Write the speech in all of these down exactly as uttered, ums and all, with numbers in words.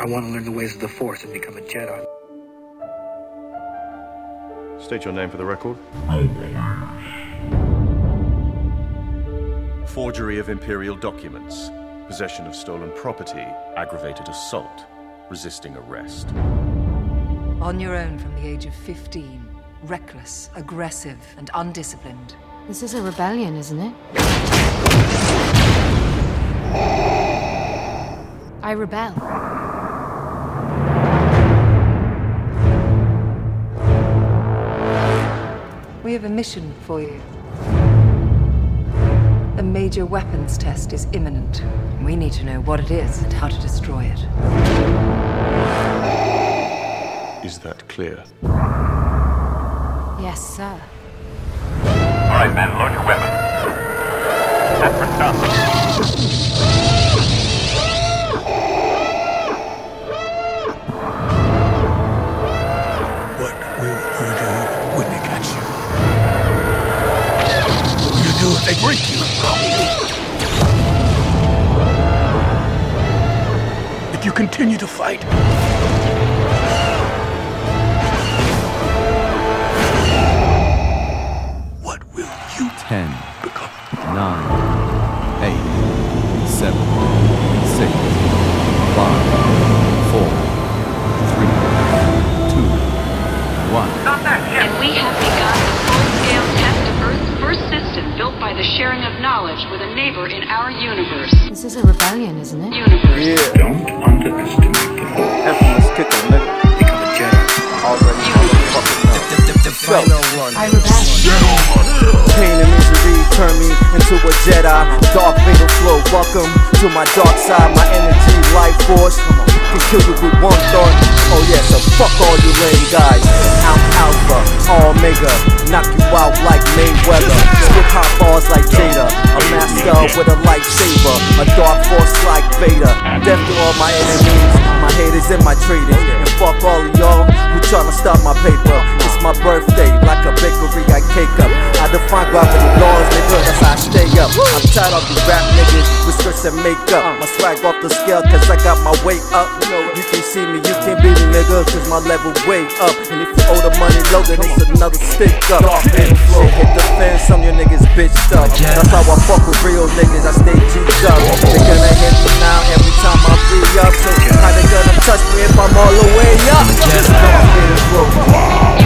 I want to learn the ways of the Force and become a Jedi. State your name for the record. Forgery of Imperial documents, possession of stolen property, aggravated assault, resisting arrest. On your own from the age of fifteen, reckless, aggressive, and undisciplined. This is a rebellion, isn't it? I rebel. We have a mission for you. A major weapons test is imminent. We need to know what it is and how to destroy it. Is that clear? Yes, sir. All right, men, load your weapons. Separate done. What will you do when they catch you? What will you do if they break you? If you continue to fight, what will you Ten, become? nine, eight, seven, six, five, four, three, two, one. And we have begun the full-scale test of Earth's first system built by the sharing of knowledge with a neighbor in our universe. This is a rebellion, isn't it? Universe. Yeah. Don't underestimate them. Infamous kicker, nigga. Become a Jedi. Already motherfucking know. The final one. I rebel. Pain and misery turn me into a Jedi. Dark fatal flow. Welcome to my dark side. My energy, life force can kill you with one thought. Oh yeah, so fuck all you lame guys. I'm Alpha, Omega, knock you out like Mayweather. Spit hot bars like Jada. A master with a lightsaber. A dark force like Vader. Death to all my enemies, my haters and my traitors. And fuck all of y'all who tryna stop my paper. It's my birthday, like a bakery, I cake up. I define gravity laws, nigga, that's how I stay up. I'm tired of these rap niggas with skirts and makeup. My swag off the scale, cause I got my weight up. You can see me, you can't beat me, nigga, cause my level way up. And if you owe the money low, then it's another stick up. Shit hit the fence, some of your niggas bitched up. That's how I fuck with real niggas, I stay G'd up. They gonna hit me now every time I re-up. So how they gonna touch me if I'm all the way up? Just don't get it broke.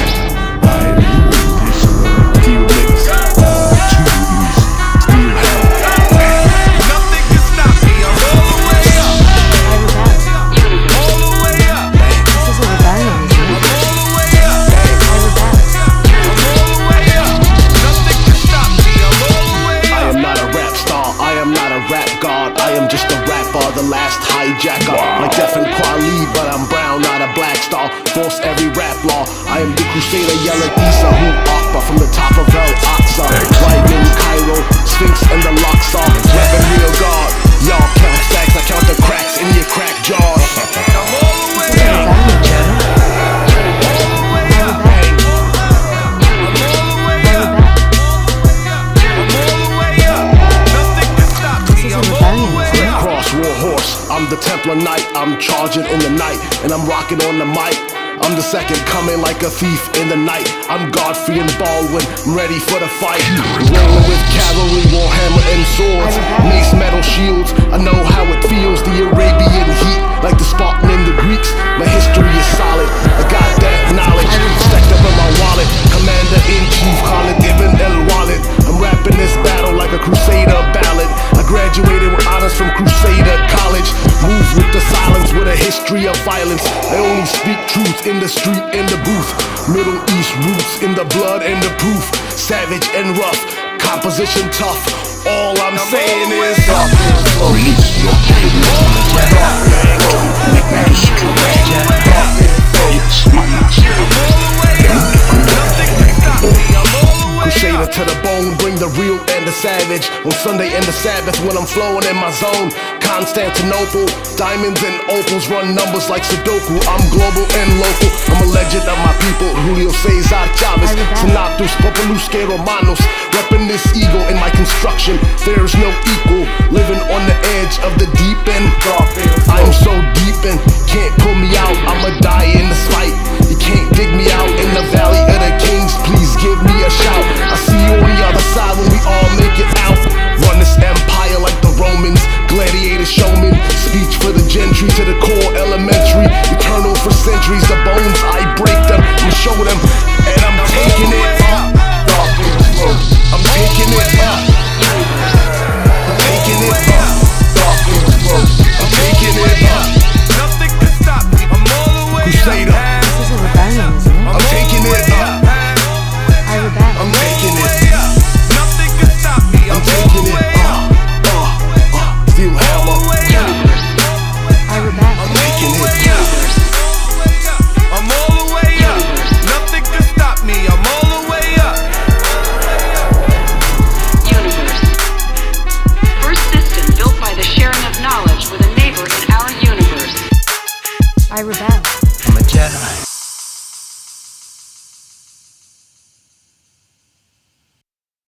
The last hijacker, like Def and Kweli, but I'm brown, not a black star. Force every rap law. I am the Crusader, yelling Isa, who Akbar from the top of El Aqsa. White in Cairo, Sphinx and the Luxor. Rapping real God, y'all count stacks, I count the cracks in your crack jaws. I'm the Templar Knight, I'm charging in the night, and I'm rocking on the mic. I'm the second coming like a thief in the night. I'm Godfrey and Baldwin, I'm ready for the fight. Rolling with cavalry, warhammer and swords, mace, metal shields. I know how it feels, the Arabian heat, like the Spartan and the Greeks. My history is solid, I got that knowledge stacked up in my wallet. Commander-in-Chief Khalid Ibn El-Walid. I'm rapping this battle like a Crusader ballad. I graduated with honors from Crusader College. Move with the silence, with a history of violence. I only speak truth in the street, in the booth. Middle East roots in the blood and the proof. Savage and rough, composition tough. All I'm saying is release your pain. Make me destroy. It's my master. Crusader to the bone, bring the real and the savage. On Sunday and the Sabbath when I'm flowing in my zone. Constantinople, diamonds and opals run numbers like Sudoku. I'm global and local, I'm a legend of my people. Julio Cesar Chavez, Senatus Populusque Romanos. Repping this ego in my construction, there's no equal. Living on the edge of the deep end. I'm so deep in to the core, elementary, eternal for centuries. The bones, I break them and show them, and I'm taking it up. I'm taking it up. I'm taking it up. I'm taking it up. Nothing can stop me. I'm all the way Crusader. up. This is a rebellion, isn't it? I'm taking it up. I rebel. I'm taking it. Nothing can stop me. I'm I'm all taking the it way up. up. Uh, uh, Steel hammer. I rebel. I'm taking it. I'm all the way up. Nothing can stop me. I'm all the way up. Universe. First system built by the sharing of knowledge with a neighbor in our universe. I rebel. I'm a Jedi.